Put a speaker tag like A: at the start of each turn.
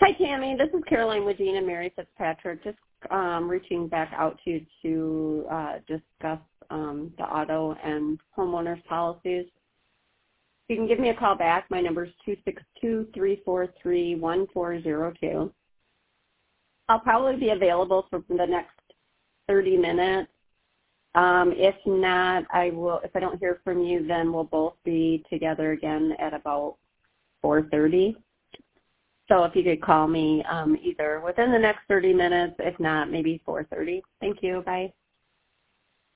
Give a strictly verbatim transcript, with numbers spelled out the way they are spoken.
A: Hi, Tammy. This is Caroline Wadena and Mary Fitzpatrick. Just um, reaching back out to you to uh, discuss um, the auto and homeowners policies. You can give me a call back. My number is two six two, three four three, one four zero two. I'll probably be available for the next thirty minutes. Um, if not, I will. If I don't hear from you, then we'll both be together again at about four thirty. So if you could call me um, either within the next thirty minutes, if not, maybe four thirty. Thank you. Bye.